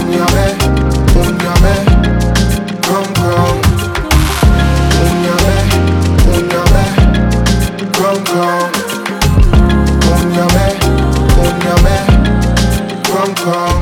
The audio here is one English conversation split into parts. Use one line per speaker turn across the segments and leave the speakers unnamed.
unyame, unyame, come, come. Unyame, unyame, come, come. Unyame, unyame, come, come.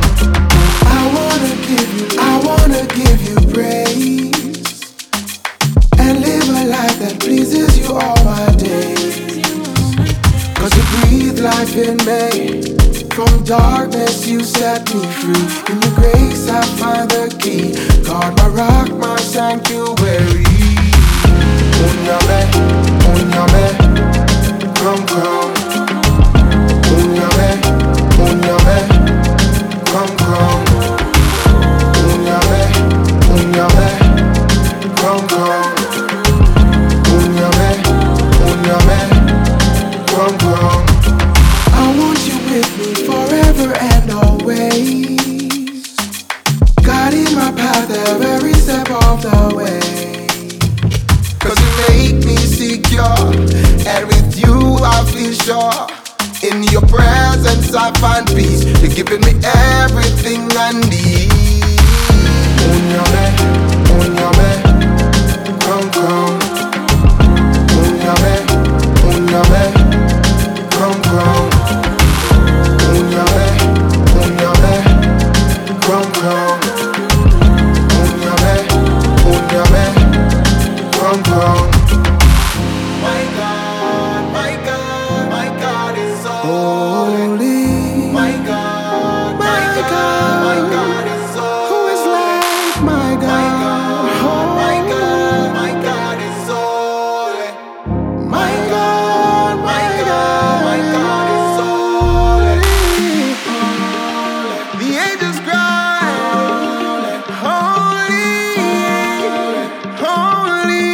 I wanna give you praise and live a life that pleases you all my days. 'Cause you breathe life in me. From darkness you set me free. In your grace I find the key. God, my rock, my sanctuary. Unyame, unyame, come, come. Unyame, unyame, come, come. Unyame, unyame, come, come. Unyame, unyame, come, come. I want you with me forever and always, guiding my path every step of the way. 'Cause you make me secure, and with you I feel sure. In your presence I find peace. You're giving me everything I need. Unyame, unyame, come, come. Unyame, unyame, come, come. Unyame, unyame, come, come. Unyame, unyame, come, come. My God, my God, my God is so holy. My God, my God, my God is so who is like my God? My God, my God is so holy. My God, my God, my God is so holy. The angels cry, holy, holy.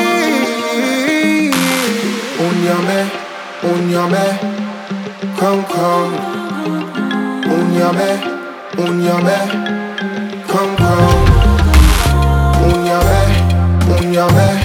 Unyame, unyame, come, come. Unyame, unyame, come, come. Unyame, unyame.